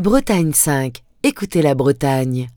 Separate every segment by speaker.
Speaker 1: Bretagne 5. Écoutez la Bretagne.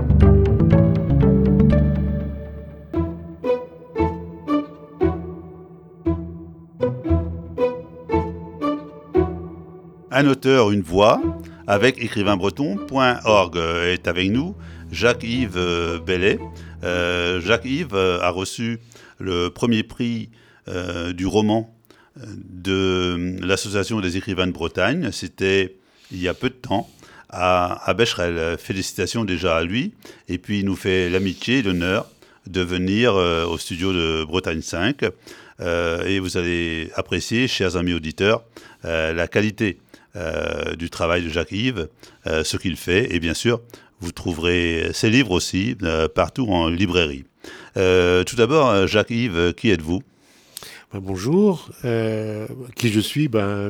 Speaker 2: Un auteur, une voix, avec écrivainbreton.org est avec nous Jacques-Yves Bellet. Jacques-Yves a reçu le premier prix du roman de l'Association des écrivains de Bretagne. C'était il y a peu de temps à Becherel. Félicitations déjà à lui. Et puis il nous fait l'amitié et l'honneur de venir au studio de Bretagne 5. Et vous allez apprécier, chers amis auditeurs, la qualité du travail de Jacques-Yves, ce qu'il fait. Et bien sûr, vous trouverez ses livres aussi partout en librairie. Tout d'abord, Jacques-Yves, qui êtes-vous ?
Speaker 3: Bonjour, qui je suis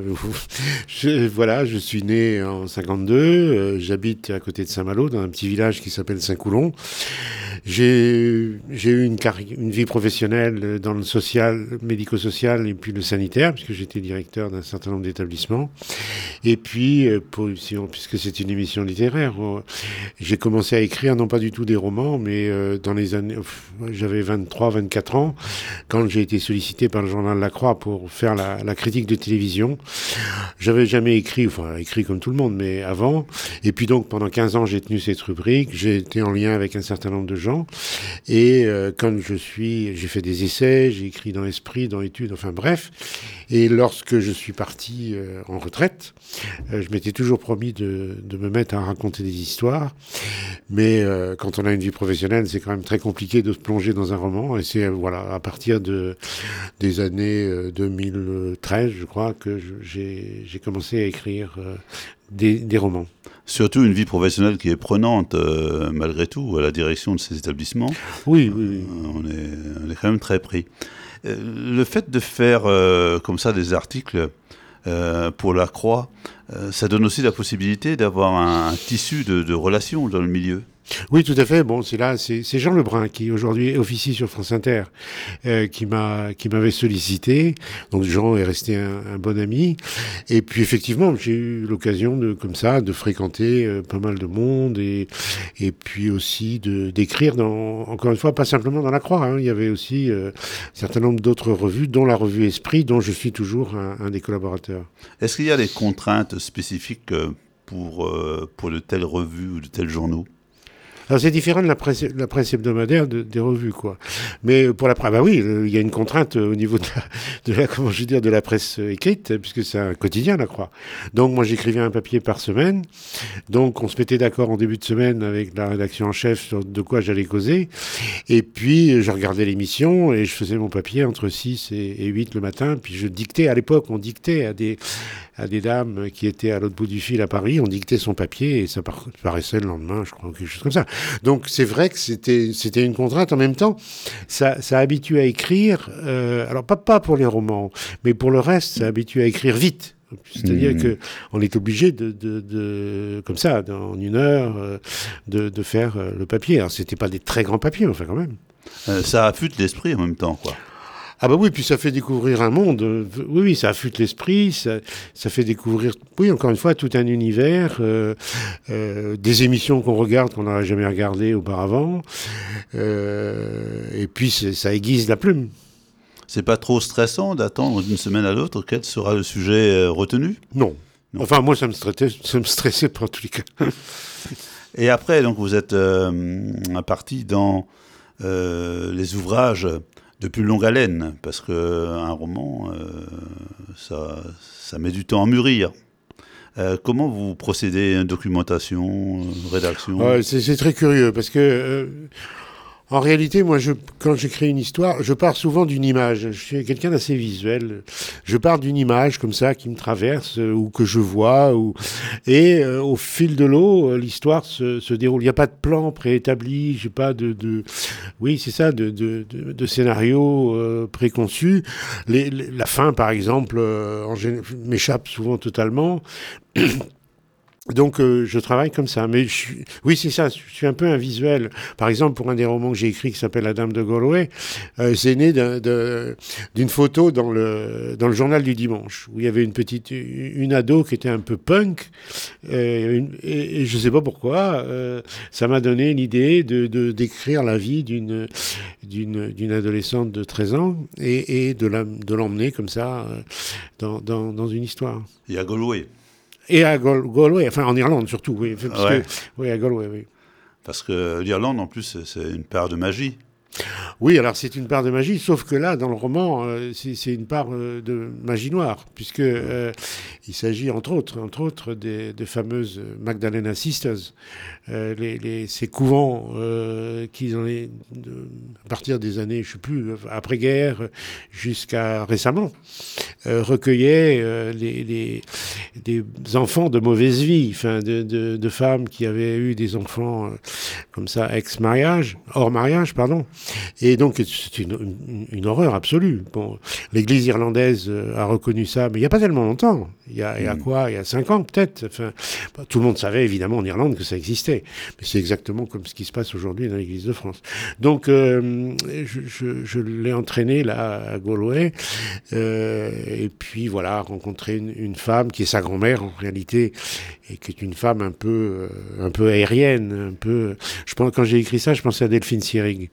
Speaker 3: je suis né en 52, j'habite à côté de Saint-Malo, dans un petit village qui s'appelle Saint-Coulon. J'ai eu une vie professionnelle dans le social, médico-social et puis le sanitaire, puisque j'étais directeur d'un certain nombre d'établissements. Et puis, puisque c'est une émission littéraire, j'ai commencé à écrire, non pas du tout des romans, mais dans les années, j'avais 23, 24 ans, quand j'ai été sollicité par le journal La Croix pour faire la critique de télévision. J'avais jamais écrit comme tout le monde, mais avant. Et puis donc, pendant 15 ans, j'ai tenu cette rubrique. J'ai été en lien avec un certain nombre de gens. Et quand j'ai fait des essais, j'ai écrit dans Esprit, dans Études, enfin bref. Et lorsque je suis parti en retraite, je m'étais toujours promis de me mettre à raconter des histoires. Mais quand on a une vie professionnelle, c'est quand même très compliqué de se plonger dans un roman. Et c'est à partir des années 2013, je crois, que j'ai commencé à écrire des romans.
Speaker 2: Surtout une vie professionnelle qui est prenante, malgré tout, à la direction de ces établissements.
Speaker 3: Oui.
Speaker 2: On est quand même très pris. Le fait de faire comme ça des articles pour La Croix, ça donne aussi la possibilité d'avoir un tissu de relations dans le milieu.
Speaker 3: Oui, tout à fait. Bon, c'est Jean Lebrun qui aujourd'hui officie sur France Inter, qui m'avait sollicité. Donc Jean est resté un bon ami. Et puis effectivement, j'ai eu l'occasion de fréquenter pas mal de monde et puis aussi d'écrire encore une fois, pas simplement dans La Croix. Hein. Il y avait aussi un certain nombre d'autres revues, dont la revue Esprit, dont je suis toujours un des collaborateurs.
Speaker 2: Est-ce qu'il y a des contraintes spécifiques pour de telles revues ou de tels journaux ?
Speaker 3: Alors c'est différent de la presse hebdomadaire des revues, quoi. Mais pour la presse, il y a une contrainte au niveau de la presse écrite, puisque c'est un quotidien, La Croix. Donc moi j'écrivais un papier par semaine. Donc on se mettait d'accord en début de semaine avec la rédaction en chef sur de quoi j'allais causer. Et puis je regardais l'émission et je faisais mon papier entre 6 et 8 le matin. Puis je dictais, à l'époque on dictait à des dames qui étaient à l'autre bout du fil à Paris, on dictait son papier et ça paraissait le lendemain, je crois, quelque chose comme ça. Donc c'est vrai que c'était une contrainte. En même temps, ça habitue à écrire, alors pas pour les romans, mais pour le reste, ça habitue à écrire vite. C'est-à-dire que on est obligé de comme ça, en une heure, de faire le papier. Alors c'était pas des très grands papiers, enfin quand même.
Speaker 2: Ça affûte l'esprit en même temps, quoi.
Speaker 3: Ah bah oui, puis ça fait découvrir un monde. Oui, ça affûte l'esprit, ça fait découvrir, oui, encore une fois, tout un univers, des émissions qu'on regarde, qu'on n'aurait jamais regardées auparavant, et puis ça aiguise la plume.
Speaker 2: C'est pas trop stressant d'attendre d'une semaine à l'autre quel sera le sujet retenu ?
Speaker 3: Non. Enfin, moi, ça me stressait pas en tous les cas.
Speaker 2: Et après, donc, vous êtes parti dans les ouvrages de plus longue haleine, parce qu'un roman, ça met du temps à mûrir. Comment vous procédez, documentation, rédaction ?
Speaker 3: C'est très curieux, parce que en réalité, moi, quand j'écris une histoire, je pars souvent d'une image. Je suis quelqu'un d'assez visuel. Je pars d'une image comme ça qui me traverse ou que je vois. Et au fil de l'eau, l'histoire se déroule. Il n'y a pas de plan préétabli. J'ai pas oui, c'est ça, de scénario préconçu. La fin, par exemple, m'échappe souvent totalement. Donc, je travaille comme ça. Mais oui, c'est ça. Je suis un peu un visuel. Par exemple, pour un des romans que j'ai écrit qui s'appelle La Dame de Galway, c'est né d'une photo dans le journal du dimanche où il y avait une ado qui était un peu punk et je sais pas pourquoi. Ça m'a donné l'idée d'écrire la vie d'une adolescente de 13 ans et de l'emmener comme ça dans une histoire.
Speaker 2: Il y a Galway.
Speaker 3: Et à Galway, enfin en Irlande surtout, oui. Oui, à Galway, oui.
Speaker 2: Parce que l'Irlande, en plus, c'est une part de magie.
Speaker 3: Oui, alors c'est une part de magie, sauf que là, dans le roman, c'est une part de magie noire, puisque il s'agit entre autres des fameuses Magdalena Sisters, ces couvents qui, à partir des années, je sais plus, après-guerre jusqu'à récemment, recueillaient des enfants de mauvaise vie, enfin de femmes qui avaient eu des enfants comme ça, hors mariage, pardon. Et donc, c'est une horreur absolue. Bon, l'Église irlandaise a reconnu ça, mais il n'y a pas tellement longtemps. Il y a quoi ? Il y a 5 ans, peut-être. Enfin, tout le monde savait, évidemment, en Irlande, que ça existait. Mais c'est exactement comme ce qui se passe aujourd'hui dans l'Église de France. Donc, je l'ai entraîné, là, à Galway. Et puis, voilà, rencontré une femme qui est sa grand-mère, en réalité, et qui est une femme un peu aérienne, un peu... quand j'ai écrit ça, je pensais à Delphine Seyrig.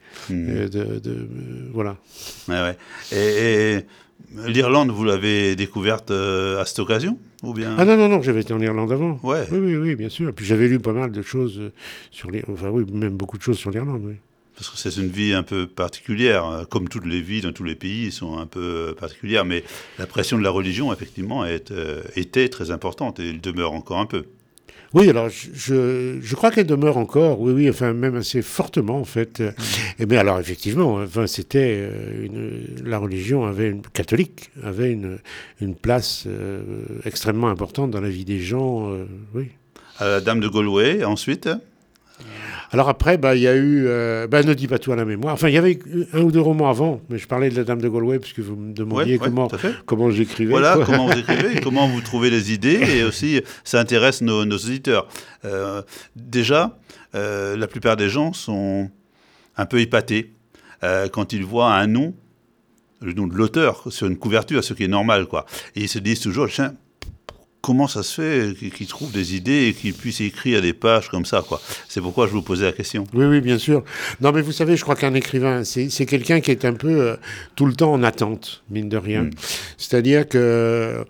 Speaker 3: Voilà.
Speaker 2: Ouais. Et l'Irlande, vous l'avez découverte à cette occasion ou bien...
Speaker 3: Ah non, j'avais été en Irlande avant.
Speaker 2: Ouais.
Speaker 3: Oui, bien sûr. Puis j'avais lu pas mal de choses même beaucoup de choses sur l'Irlande, oui.
Speaker 2: Parce que c'est une vie un peu particulière, comme toutes les vies dans tous les pays sont un peu particulières, mais la pression de la religion, effectivement, était très importante et elle demeure encore un peu.
Speaker 3: Oui, alors je crois qu'elle demeure encore, oui, enfin même assez fortement en fait. Mais alors effectivement, enfin c'était la religion catholique avait une place extrêmement importante dans la vie des gens, oui.
Speaker 2: La Dame de Galway, ensuite.
Speaker 3: Alors après, il y a eu Ne dis pas tout à la mémoire. Enfin, il y avait 1 ou 2 romans avant, mais je parlais de La Dame de Galway puisque vous me demandiez comment j'écrivais.
Speaker 2: Voilà, comment vous écrivez, comment vous trouvez les idées, et aussi ça intéresse nos auditeurs. Déjà, la plupart des gens sont un peu épatés quand ils voient un nom, le nom de l'auteur, sur une couverture, ce qui est normal, quoi. Et ils se disent toujours, tiens, comment ça se fait qu'ils trouvent des idées et qu'ils puissent écrire des pages comme ça, quoi. C'est pourquoi je vous posais la question.
Speaker 3: Oui, bien sûr. Non, mais vous savez, je crois qu'un écrivain, c'est quelqu'un qui est un peu tout le temps en attente, mine de rien. C'est-à-dire que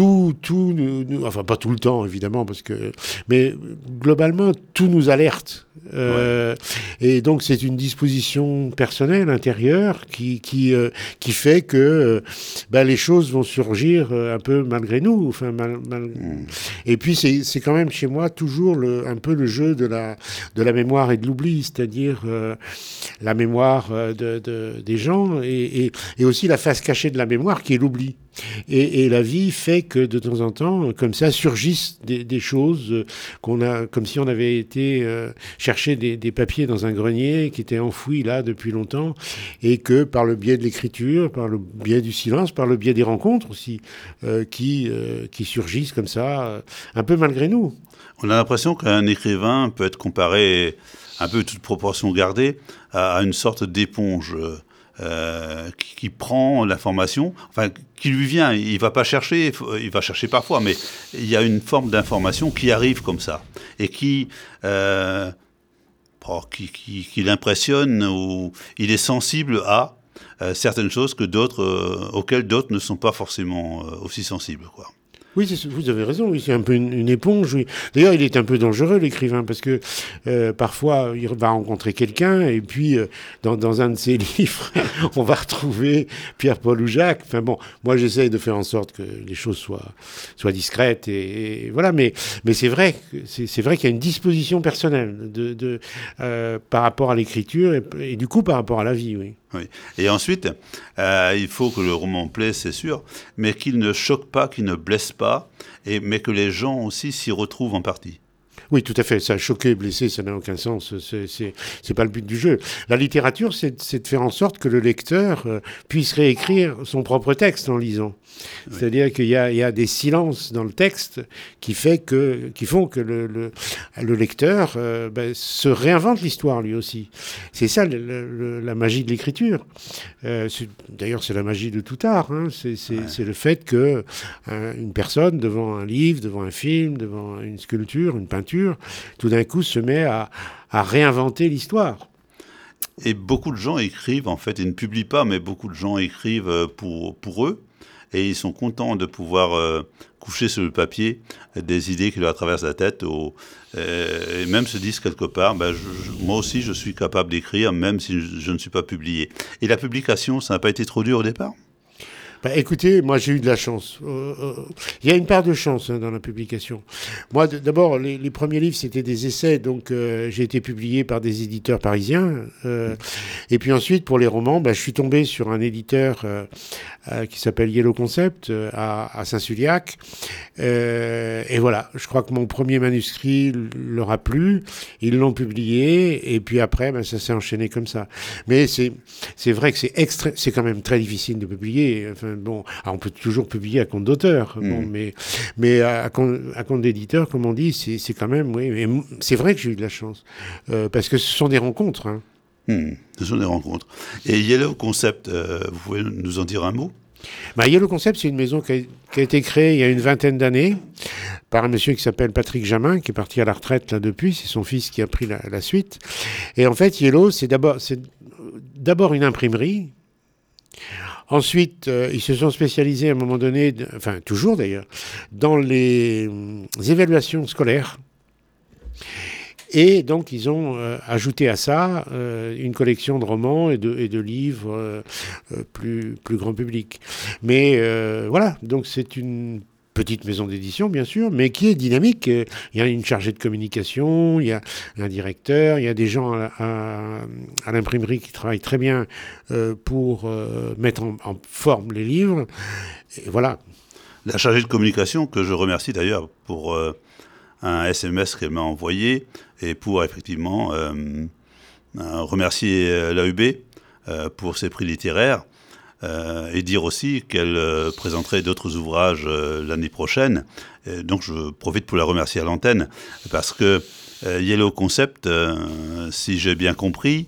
Speaker 3: enfin pas tout le temps, évidemment, mais globalement, tout nous alerte. Et donc, c'est une disposition personnelle, intérieure, qui fait que les choses vont surgir un peu malgré nous, enfin Et puis c'est quand même chez moi toujours un peu le jeu de la mémoire et de l'oubli, c'est-à-dire la mémoire des gens et aussi la face cachée de la mémoire qui est l'oubli. Et la vie fait que de temps en temps, comme ça, surgissent des choses comme si on avait été chercher des papiers dans un grenier qui étaient enfouis là depuis longtemps, et que par le biais de l'écriture, par le biais du silence, par le biais des rencontres aussi, qui surgissent comme ça, un peu malgré nous.
Speaker 2: On a l'impression qu'un écrivain peut être comparé, un peu toute proportion gardée, à une sorte d'éponge qui prend l'information, enfin qui lui vient. Il va pas chercher, il va chercher parfois, mais il y a une forme d'information qui arrive comme ça et qui l'impressionne, ou il est sensible à certaines choses auxquelles d'autres ne sont pas forcément aussi sensibles, quoi.
Speaker 3: Oui, vous avez raison, oui, c'est un peu une éponge. Oui. D'ailleurs, il est un peu dangereux, l'écrivain, parce que parfois, il va rencontrer quelqu'un, et puis, dans un de ses livres, on va retrouver Pierre-Paul ou Jacques. Enfin bon, moi, j'essaye de faire en sorte que les choses soient discrètes, et voilà, mais c'est vrai qu'il y a une disposition personnelle par rapport à l'écriture, et du coup, par rapport à la vie, oui.
Speaker 2: Oui. Et ensuite, il faut que le roman plaise, c'est sûr, mais qu'il ne choque pas, qu'il ne blesse pas, mais que les gens aussi s'y retrouvent en partie.
Speaker 3: Oui, tout à fait. Ça a choqué, blessé, ça n'a aucun sens. C'est pas le but du jeu. La littérature, c'est de faire en sorte que le lecteur puisse réécrire son propre texte en lisant. Oui. C'est-à-dire qu'il y a des silences dans le texte qui font que le lecteur se réinvente l'histoire lui aussi. C'est ça la magie de l'écriture. D'ailleurs, c'est la magie de tout art. Hein. C'est le fait que une personne devant un livre, devant un film, devant une sculpture, une peinture, tout d'un coup se met à réinventer l'histoire.
Speaker 2: Et beaucoup de gens écrivent, en fait, ils ne publient pas, mais beaucoup de gens écrivent pour eux, et ils sont contents de pouvoir coucher sur le papier des idées qui leur traversent la tête, et même se disent quelque part, moi aussi je suis capable d'écrire, même si je ne suis pas publié. Et la publication, ça n'a pas été trop dur au départ ?
Speaker 3: Écoutez, moi j'ai eu de la chance. Il y a une part de chance dans la publication. Moi, d'abord, les premiers livres, c'était des essais, donc j'ai été publié par des éditeurs parisiens. Et puis ensuite, pour les romans, je suis tombé sur un éditeur qui s'appelle Yellow Concept à Saint-Sulliac. Et voilà, je crois que mon premier manuscrit leur a plu. Ils l'ont publié, et puis après, ça s'est enchaîné comme ça. Mais c'est vrai que c'est quand même très difficile de publier. Enfin, bon, alors on peut toujours publier à compte d'auteur, bon, mais à compte d'éditeur, comme on dit, c'est quand même, oui. Mais c'est vrai que j'ai eu de la chance, parce que ce sont des rencontres. Hein.
Speaker 2: Ce sont des rencontres. Et Yellow Concept, vous pouvez nous en dire un mot ?
Speaker 3: Yellow Concept, c'est une maison qui a été créée il y a une vingtaine d'années par un monsieur qui s'appelle Patrick Jamin, qui est parti à la retraite là depuis. C'est son fils qui a pris la suite. Et en fait, Yellow, c'est d'abord une imprimerie. Ensuite, ils se sont spécialisés à un moment donné, enfin toujours d'ailleurs, dans les évaluations scolaires. Et donc, ils ont ajouté à ça une collection de romans et de livres plus grand public. Mais voilà, donc c'est une petite maison d'édition, bien sûr, mais qui est dynamique. Il y a une chargée de communication, il y a un directeur, il y a des gens à l'imprimerie qui travaillent très bien pour mettre en forme les livres. Et voilà.
Speaker 2: La chargée de communication, que je remercie d'ailleurs pour un SMS qu'elle m'a envoyé, et pour effectivement remercier l'AUB pour ses prix littéraires, et dire aussi qu'elle présenterait d'autres ouvrages l'année prochaine. Donc je profite pour la remercier à l'antenne, parce que Yellow Concept, si j'ai bien compris,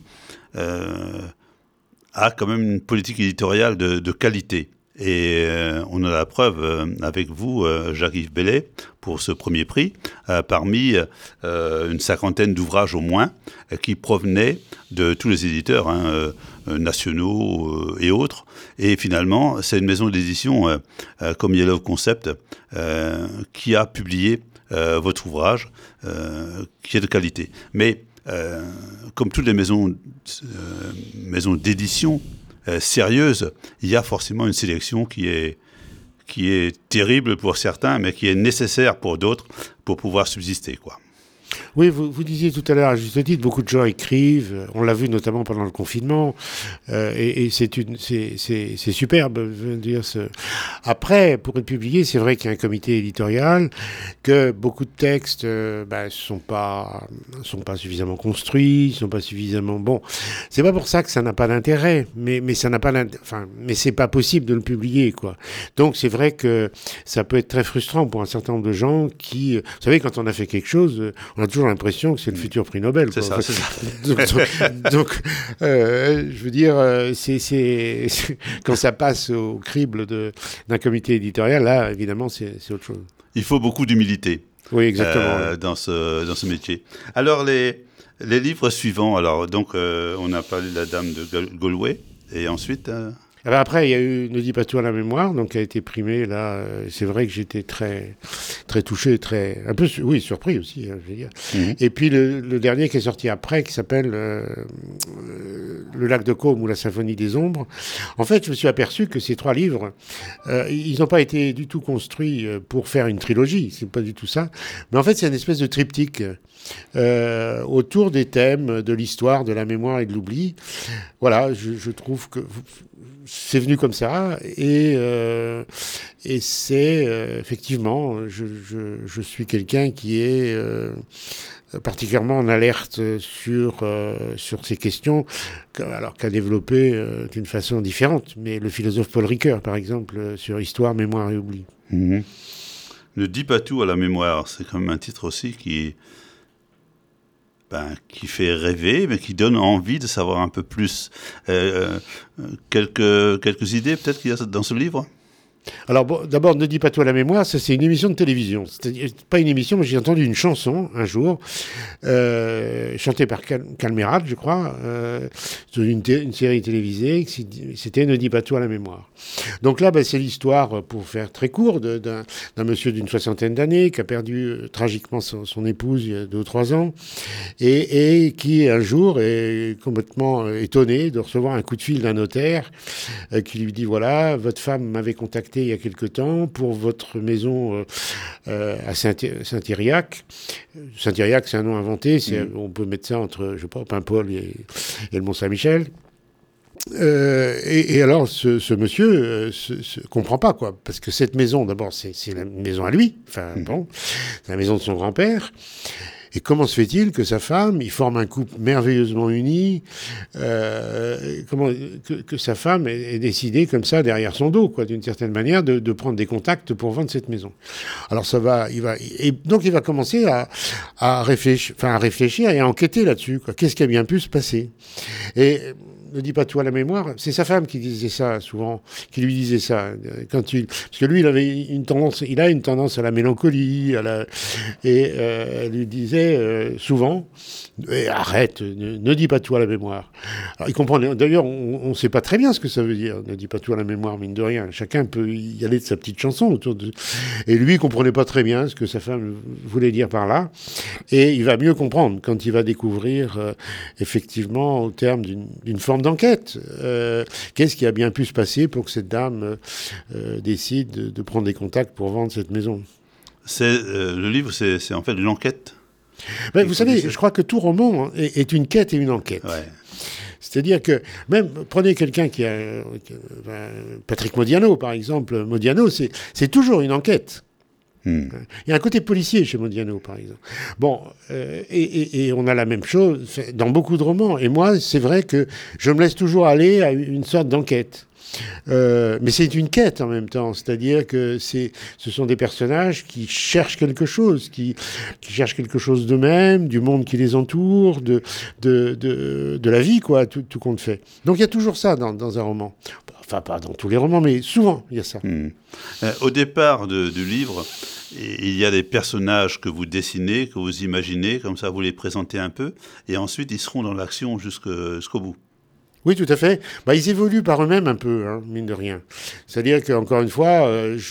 Speaker 2: a quand même une politique éditoriale de qualité. Et on a la preuve avec vous, Jacques-Yves Bellet, pour ce premier prix, parmi une cinquantaine d'ouvrages au moins, qui provenaient de tous les éditeurs nationaux et autres. Et finalement, c'est une maison d'édition comme Yellow Concept qui a publié votre ouvrage, qui est de qualité. Mais comme toutes les maisons d'édition, sérieuse, il y a forcément une sélection qui est terrible pour certains, mais qui est nécessaire pour d'autres pour pouvoir subsister, quoi.
Speaker 3: Oui, vous disiez tout à l'heure, à juste titre, beaucoup de gens écrivent. On l'a vu notamment pendant le confinement, et c'est superbe. Je veux dire, après, pour être publié, c'est vrai qu'il y a un comité éditorial, que beaucoup de textes sont pas suffisamment construits, sont pas suffisamment bons. C'est pas pour ça que ça n'a pas d'intérêt, mais ça n'a pas mais c'est pas possible de le publier, quoi. Donc c'est vrai que ça peut être très frustrant pour un certain nombre de gens qui, vous savez, quand on a fait quelque chose, on a toujours l'impression que c'est le futur prix Nobel.
Speaker 2: C'est ça.
Speaker 3: Donc, je veux dire, c'est quand ça passe au crible d'un comité éditorial, là, évidemment, c'est autre chose.
Speaker 2: Il faut beaucoup d'humilité.
Speaker 3: Oui, exactement.
Speaker 2: Dans ce métier. Alors, les livres suivants, alors, donc, on a parlé de La Dame de Galway, et ensuite...
Speaker 3: Après, il y a eu Ne dis pas tout à la mémoire, donc qui a été primé, là. C'est vrai que j'étais très, très touché, un peu, oui, surpris aussi, je veux dire. Et puis le dernier qui est sorti après, qui s'appelle Le Le lac de Côme ou La symphonie des ombres. En fait, je me suis aperçu que ces 3 livres, ils n'ont pas été du tout construits pour faire une trilogie, c'est pas du tout ça. Mais en fait, c'est une espèce de triptyque autour des thèmes de l'histoire, de la mémoire et de l'oubli. Voilà, je trouve que c'est venu comme ça et c'est effectivement, je suis quelqu'un qui est particulièrement en alerte sur ces questions, alors qu'a développé d'une façon différente. Mais le philosophe Paul Ricoeur, par exemple, sur histoire, mémoire et oubli.
Speaker 2: Mmh. Ne dis pas tout à la mémoire, c'est quand même un titre aussi qui fait rêver, mais qui donne envie de savoir un peu plus. Quelques idées peut-être qu'il y a dans ce livre ?
Speaker 3: Alors bon, d'abord, Ne dis pas tout à la mémoire, ça c'est une émission de télévision. C'est-à-dire, pas une émission, mais j'ai entendu une chanson un jour, chantée par Calmerade, je crois, sur une série télévisée, c'était Ne dis pas tout à la mémoire. Donc là, c'est l'histoire, pour faire très court, d'un monsieur d'une 60aine d'années qui a perdu tragiquement son épouse il y a 2 ou 3 ans, et qui un jour est complètement étonné de recevoir un coup de fil d'un notaire qui lui dit, voilà, votre femme m'avait contacté il y a quelque temps pour votre maison à Saint-Yriac. Saint-Yriac, c'est un nom inventé. On peut mettre ça entre, je sais pas, Paimpol et le Mont-Saint-Michel. Et alors, ce monsieur comprend pas, quoi. Parce que cette maison, d'abord, c'est la maison à lui. Enfin, bon, c'est la maison de son grand-père. Et comment se fait-il que sa femme, il forme un couple merveilleusement uni, que sa femme ait décidé comme ça derrière son dos, quoi, d'une certaine manière, de prendre des contacts pour vendre cette maison. Alors donc il va commencer à réfléchir et à enquêter là-dessus, quoi. Qu'est-ce qui a bien pu se passer ? Et ne dis pas tout à la mémoire, c'est sa femme qui disait ça souvent, qui lui disait ça parce que lui il a une tendance à la mélancolie, et elle lui disait souvent, arrête, ne dis pas tout à la mémoire. Alors il comprend, d'ailleurs on ne sait pas très bien ce que ça veut dire, ne dis pas tout à la mémoire, mine de rien. Chacun peut y aller de sa petite chanson autour de, et lui il comprenait pas très bien ce que sa femme voulait dire par là, et il va mieux comprendre quand il va découvrir effectivement au terme d'une forme d'enquête. Qu'est-ce qui a bien pu se passer pour que cette dame décide de prendre des contacts pour vendre cette maison ?
Speaker 2: Le livre, c'est en fait une enquête.
Speaker 3: Vous savez, je crois que tout roman est une quête et une enquête. Ouais. C'est-à-dire que, même, prenez quelqu'un qui a... Patrick Modiano, par exemple. Modiano, c'est toujours une enquête. Il y a un côté policier chez Modiano, par exemple. Bon, et on a la même chose dans beaucoup de romans. Et moi, c'est vrai que je me laisse toujours aller à une sorte d'enquête. Mais c'est une quête en même temps, c'est-à-dire que ce sont des personnages qui cherchent quelque chose, qui cherchent quelque chose d'eux-mêmes, du monde qui les entoure, de la vie, quoi, tout compte fait. Donc il y a toujours ça dans un roman. Enfin, pas dans tous les romans, mais souvent, il y a ça.
Speaker 2: Au départ du livre, il y a des personnages que vous dessinez, que vous imaginez, comme ça vous les présentez un peu, et ensuite ils seront dans l'action jusqu'au bout.
Speaker 3: Oui, tout à fait. Ils évoluent par eux-mêmes un peu, hein, mine de rien. C'est-à-dire qu'encore une fois,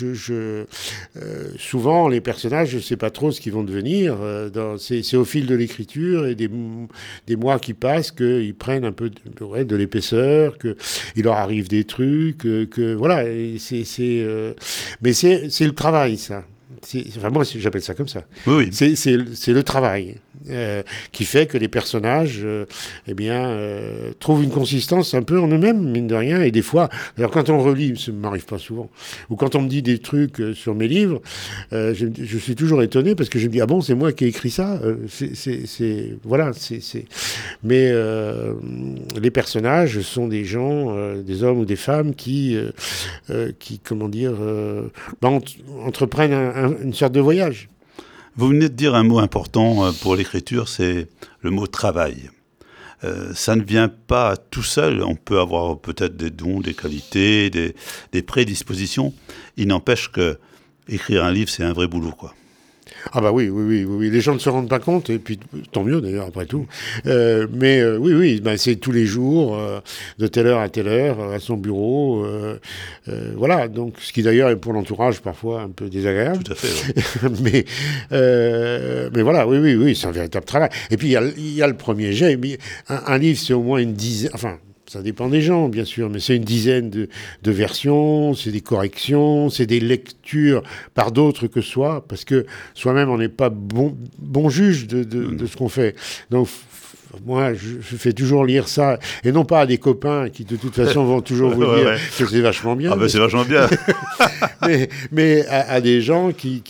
Speaker 3: souvent, les personnages, je ne sais pas trop ce qu'ils vont devenir. C'est au fil de l'écriture et des mois qui passent qu'ils prennent un peu de l'épaisseur, qu'il leur arrive des trucs, voilà. Mais c'est le travail, ça. Enfin, moi, j'appelle ça comme ça.
Speaker 2: Oui.
Speaker 3: C'est le travail qui fait que les personnages trouvent une consistance un peu en eux-mêmes, mine de rien. Et des fois, alors quand on relit, ça ne m'arrive pas souvent, ou quand on me dit des trucs sur mes livres, je suis toujours étonné parce que je me dis, ah bon, c'est moi qui ai écrit ça. Voilà. Mais les personnages sont des gens, des hommes ou des femmes qui comment dire, entreprennent une sorte de voyage.
Speaker 2: Vous venez de dire un mot important pour l'écriture, c'est le mot travail. Ça ne vient pas tout seul. On peut avoir peut-être des dons, des qualités, des prédispositions. Il n'empêche que écrire un livre, c'est un vrai boulot, quoi.
Speaker 3: Ah bah oui, les gens ne se rendent pas compte, et puis tant mieux d'ailleurs après tout. Oui, c'est tous les jours, de telle heure à telle heure, à son bureau, voilà. Donc ce qui d'ailleurs est pour l'entourage parfois un peu désagréable.
Speaker 2: Tout à fait. Ouais.
Speaker 3: mais voilà, oui, c'est un véritable travail. Et puis il y a le premier jet. Un livre, c'est au moins une dizaine, enfin. Ça dépend des gens, bien sûr, mais c'est une dizaine de versions, c'est des corrections, c'est des lectures par d'autres que soi, parce que soi-même, on n'est pas bon juge de ce qu'on fait. Donc, moi, je fais toujours lire ça, et non pas à des copains qui, de toute façon, vont toujours vous dire que c'est vachement bien.
Speaker 2: Ah ben c'est vachement bien.
Speaker 3: mais à des gens qui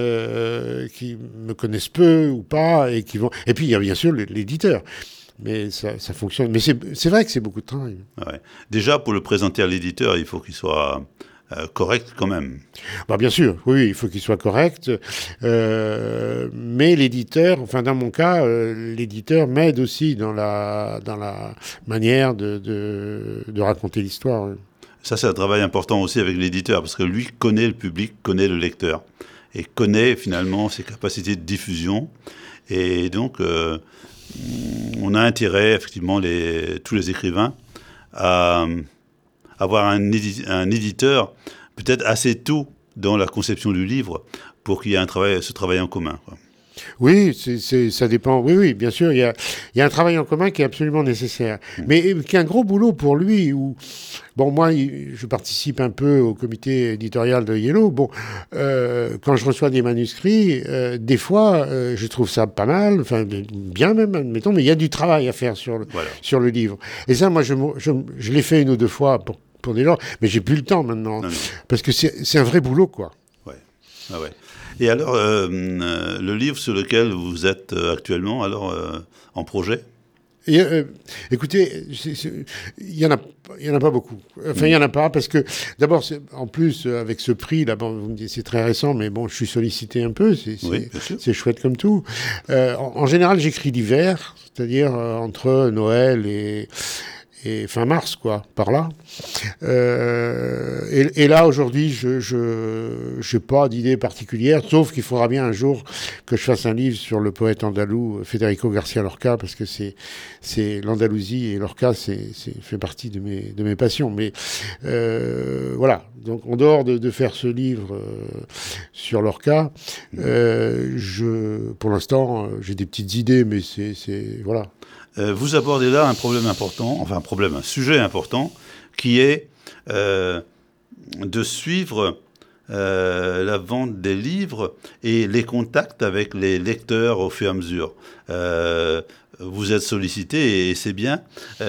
Speaker 3: me connaissent peu ou pas, et qui vont... Et puis, il y a bien sûr l'éditeur. Mais ça fonctionne. Mais c'est vrai que c'est beaucoup de travail.
Speaker 2: Ouais. Déjà, pour le présenter à l'éditeur, il faut qu'il soit correct quand même.
Speaker 3: Bah, bien sûr, oui, il faut qu'il soit correct. Mais l'éditeur, enfin dans mon cas, l'éditeur m'aide aussi dans la manière de raconter l'histoire. Oui.
Speaker 2: Ça, c'est un travail important aussi avec l'éditeur, parce que lui connaît le public, connaît le lecteur, et connaît finalement ses capacités de diffusion. Et donc, on a intérêt, effectivement, tous les écrivains, à avoir un éditeur peut-être assez tôt dans la conception du livre pour qu'il y ait ce travail en commun, quoi.
Speaker 3: Oui, ça dépend. Oui, bien sûr, il y a un travail en commun qui est absolument nécessaire, mais qui est un gros boulot pour lui. Bon, moi, je participe un peu au comité éditorial de Yellow. Bon, quand je reçois des manuscrits, des fois, je trouve ça pas mal, enfin bien même, admettons, mais il y a du travail à faire sur le livre. Et ça, moi, je l'ai fait une ou deux fois pour des gens, mais j'ai plus le temps maintenant, parce que c'est un vrai boulot, quoi.
Speaker 2: Ouais. Ah ouais. Et alors, le livre sur lequel vous êtes actuellement, alors en projet?
Speaker 3: Écoutez, il y en a pas beaucoup. Enfin, il y en a pas parce que d'abord, en plus avec ce prix là, bon, vous me dites c'est très récent, mais bon, je suis sollicité un peu. C'est chouette comme tout. En général, j'écris l'hiver, c'est-à-dire entre Noël et fin mars, quoi, par là. Et là, aujourd'hui, je n'ai pas d'idée particulière, sauf qu'il faudra bien un jour que je fasse un livre sur le poète andalou Federico García Lorca, parce que c'est l'Andalousie et Lorca, fait partie de mes passions. Mais voilà. Donc, en dehors de faire ce livre sur Lorca, pour l'instant, j'ai des petites idées, mais voilà.
Speaker 2: Vous abordez là un problème important, un sujet important, qui est de suivre la vente des livres et les contacts avec les lecteurs au fur et à mesure. Vous êtes sollicité et c'est bien.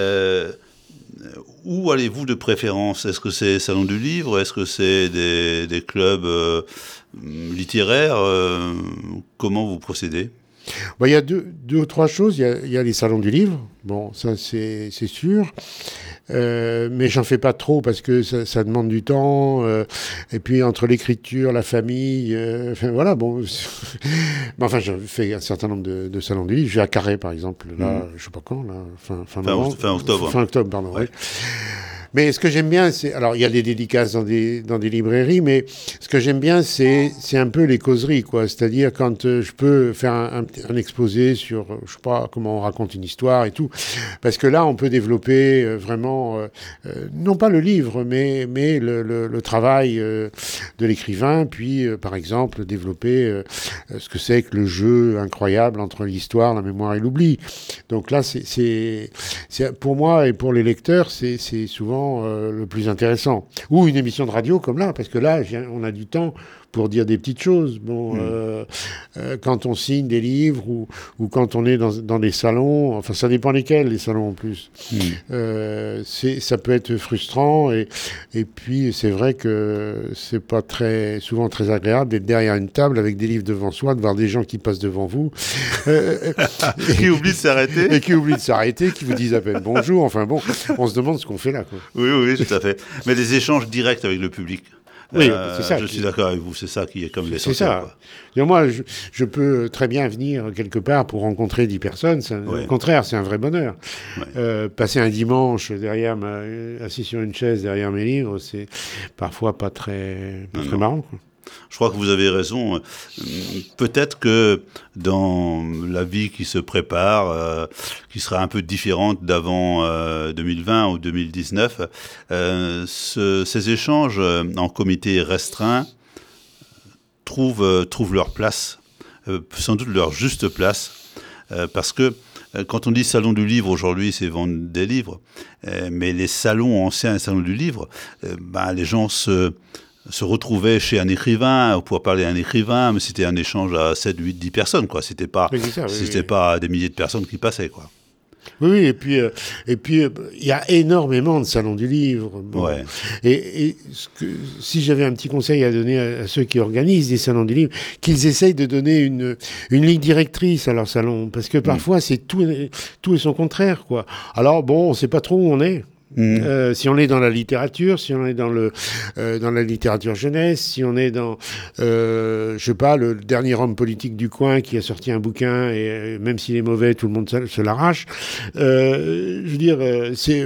Speaker 2: Où allez-vous de préférence? Est-ce que c'est Salon du Livre? Est-ce que c'est des clubs littéraires? Comment vous procédez?
Speaker 3: Il y a deux ou trois choses. Il y a les salons du livre. Bon, ça, c'est sûr. Mais j'en fais pas trop parce que ça demande du temps. Et puis, entre l'écriture, la famille, enfin, voilà, bon. Mais enfin, j'ai fait un certain nombre de salons du livre. Je vais à Carré, par exemple. Là, je sais pas quand, là, fin octobre. Fin octobre, pardon, oui. Mais ce que j'aime bien, alors il y a des dédicaces dans des librairies, mais ce que j'aime bien, c'est un peu les causeries, quoi. C'est-à-dire quand je peux faire un exposé sur, je sais pas, comment on raconte une histoire et tout, parce que là, on peut développer vraiment, non pas le livre, mais le travail de l'écrivain, puis par exemple développer ce que c'est que le jeu incroyable entre l'histoire, la mémoire et l'oubli. Donc là, c'est pour moi et pour les lecteurs, c'est souvent le plus intéressant. Ou une émission de radio comme là, parce que là, on a du temps pour dire des petites choses. Bon, quand on signe des livres ou quand on est dans des salons, enfin ça dépend lesquels, les salons en plus. Ça peut être frustrant et puis c'est vrai que c'est pas souvent très agréable d'être derrière une table avec des livres devant soi, de voir des gens qui passent devant vous.
Speaker 2: Qui oublient de s'arrêter.
Speaker 3: Et qui oublient de s'arrêter, qui vous disent à peine bonjour. Enfin bon, on se demande ce qu'on fait là, quoi.
Speaker 2: Oui, tout à fait. Mais les échanges directs avec le public.
Speaker 3: Oui, c'est ça.
Speaker 2: Je suis d'accord avec vous, c'est ça qui est comme l'essentiel.
Speaker 3: C'est ça. Et moi, je peux très bien venir quelque part pour rencontrer 10 personnes. Au contraire, c'est un vrai bonheur. Ouais. Passer un dimanche assis sur une chaise derrière mes livres, c'est parfois pas très marrant, quoi.
Speaker 2: Je crois que vous avez raison. Peut-être que dans la vie qui se prépare, qui sera un peu différente d'avant 2020 ou 2019, ces échanges en comité restreint trouvent leur place, sans doute leur juste place, parce que Quand on dit salon du livre aujourd'hui, c'est vendre des livres. Mais les salons anciens, les salons du livre, les gens se retrouvaient chez un écrivain pour parler à un écrivain, mais c'était un échange à 7, 8, 10 personnes, quoi. C'était pas des milliers de personnes qui passaient, quoi.
Speaker 3: Oui, et puis il y a énormément de salons du livre. Bon.
Speaker 2: Ouais.
Speaker 3: Et si j'avais un petit conseil à donner à ceux qui organisent des salons du livre, qu'ils essayent de donner une ligne directrice à leur salon, parce que parfois c'est tout et son contraire, quoi. Alors bon, on sait pas trop où on est. Si on est dans la littérature, si on est dans la littérature jeunesse, si on est dans, je sais pas, le dernier homme politique du coin qui a sorti un bouquin et même s'il est mauvais, tout le monde se l'arrache. Je veux dire, c'est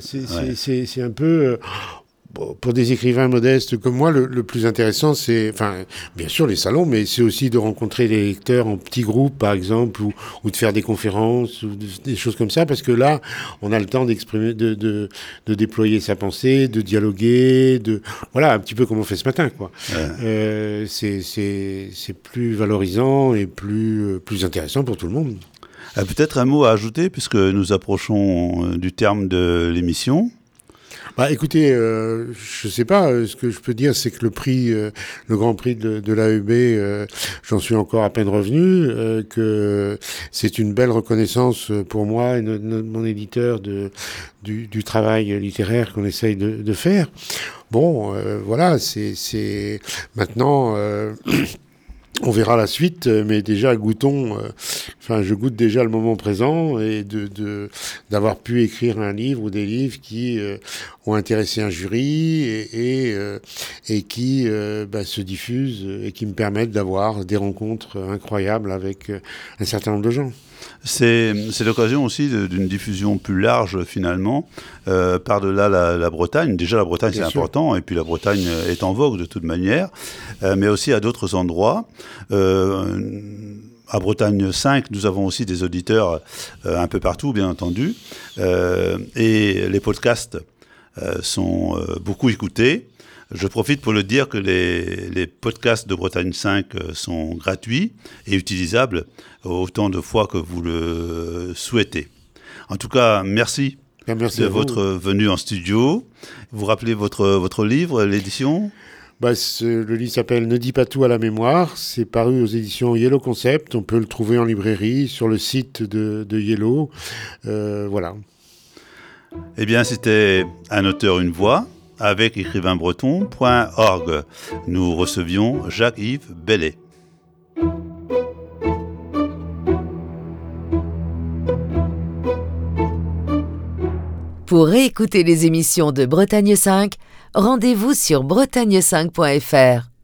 Speaker 3: un peu. Pour des écrivains modestes comme moi, le plus intéressant, c'est, bien sûr les salons, mais c'est aussi de rencontrer les lecteurs en petits groupes, par exemple, ou de faire des conférences, ou des choses comme ça, parce que là, on a le temps d'exprimer, de déployer sa pensée, de dialoguer, voilà, un petit peu comme on fait ce matin, quoi. Ouais. C'est plus valorisant et plus intéressant pour tout le monde.
Speaker 2: Peut-être un mot à ajouter, puisque nous approchons du terme de l'émission.
Speaker 3: Écoutez, je sais pas. Ce que je peux dire, c'est que le Grand Prix de l'AEB, j'en suis encore à peine revenu. Que c'est une belle reconnaissance pour moi et mon éditeur du travail littéraire qu'on essaye de faire. Bon, voilà, c'est maintenant. On verra la suite, mais déjà goûtons. Je goûte déjà le moment présent et d'avoir pu écrire un livre ou des livres qui ont intéressé un jury et qui se diffusent et qui me permettent d'avoir des rencontres incroyables avec un certain nombre de gens.
Speaker 2: C'est l'occasion aussi d'une diffusion plus large, finalement, par-delà la Bretagne. Déjà, la Bretagne, c'est important, et puis la Bretagne est en vogue de toute manière, mais aussi à d'autres endroits. À Bretagne 5, nous avons aussi des auditeurs un peu partout, bien entendu, et les podcasts sont beaucoup écoutés. Je profite pour le dire que les podcasts de Bretagne 5 sont gratuits et utilisables autant de fois que vous le souhaitez. En tout cas, merci de votre venue en studio. Vous rappelez votre livre, l'édition ?
Speaker 3: Le livre s'appelle « Ne dis pas tout à la mémoire ». C'est paru aux éditions Yellow Concept. On peut le trouver en librairie, sur le site de Yellow. Voilà.
Speaker 2: Eh bien, c'était Un auteur, une voix avec écrivainbreton.org. Nous recevions Jacques-Yves Bellay.
Speaker 1: Pour réécouter les émissions de Bretagne 5, rendez-vous sur bretagne5.fr.